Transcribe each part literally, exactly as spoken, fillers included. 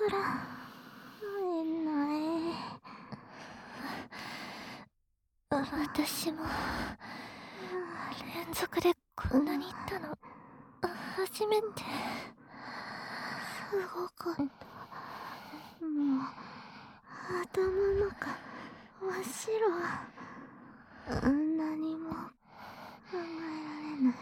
ら会えない。 私も連続でこんなに行ったの初めて。 すごかった。もう頭の中真っ白。何も考えられない。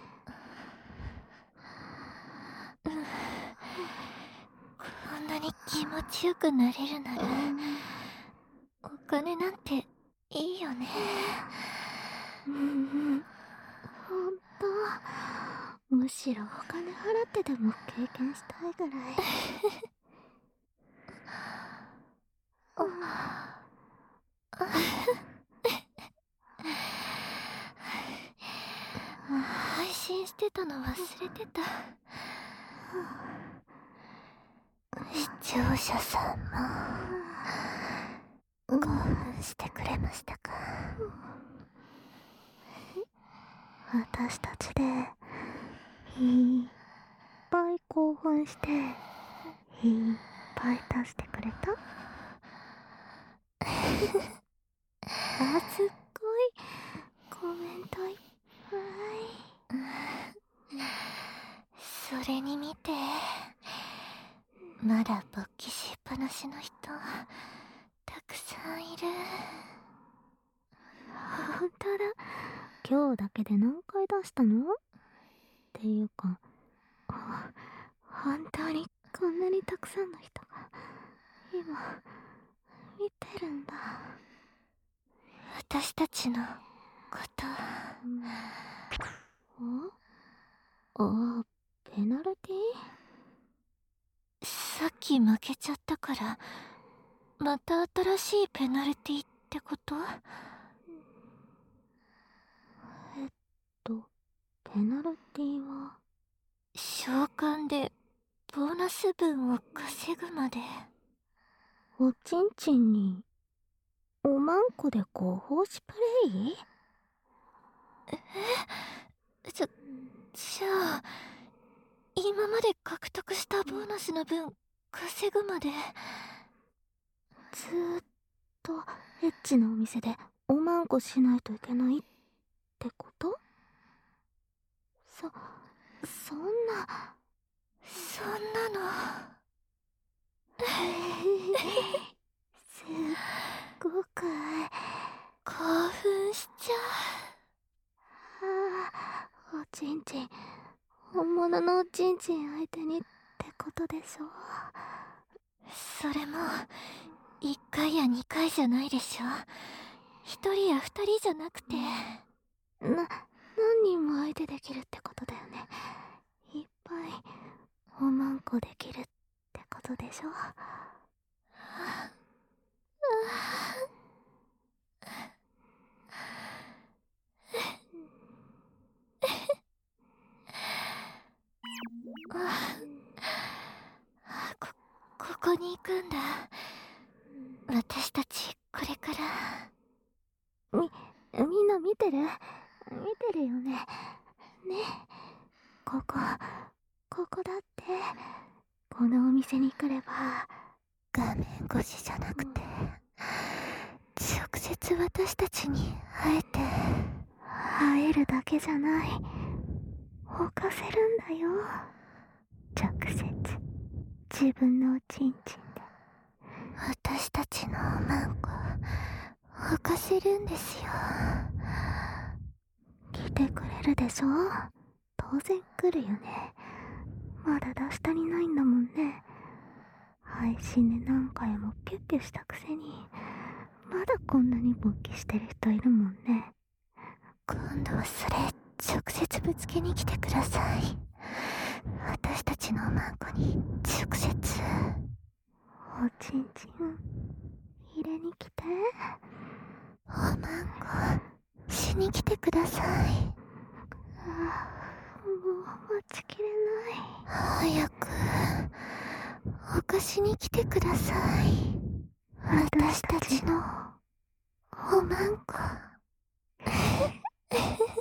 こんなに気持ちよくなれるならお金なんていいよね。 うんうん、ほんと。むしろお金払ってでも経験したいぐらい。 配信してたの忘れてた。視聴者さんも興奮してくれましたか？ 私たちでいっぱい興奮していっぱい出してくれた？あ、すっごいコメントいっぱい。それに見て、まだ勃起しっぱなしの人たくさんいる。 ほんとだ。今日だけで何回出したの？っていうか、本当にこんなにたくさんの人が今見てるんだ。 私たちのこと。 ああ、ペナルティ？ さっき負けちゃったからまた新しいペナルティってこと？ えっとペナルティは召喚でボーナス分を稼ぐまで。 おちんちんにおまんこでご奉仕プレイ？ えじゃじゃあ今まで獲得したボーナスの分稼ぐまで。 ずーっとエッチなお店でおまんこしないといけないってこと？そそんなそんなのすっごく興奮しちゃああ、おちんちん本物のおちんちん相手にってことでしょ？ う。それもいっかいやにかいじゃないでしょ。ひとりやふたりじゃなくてな何人も相手できるってことだよね。いっぱいおまんこできるってことでしょ？ こ、ここに行くんだ。私たちこれからみ、みんな見てる？見てるよね。ね。ここ、ここだって。このお店に来れば画面越しじゃなくて直接私たちに会えて。 会えるだけじゃない。犯せるんだよ。直接自分のおちんちんで私たちのおまんこ犯せるんですよ。 来てくれるでしょ？当然来るよね。まだ出したりないんだもんね。配信で何回もキュッキュしたくせにまだこんなに勃起してる人いるもんね。 今度はそれ直接ぶつけに来てください。私たちのおまんこに直接おちんちん入れに来て。 おまんこしに来てください。 ああ、もう待ちきれない。 早くお貸しに来てください。私たちのおまんこ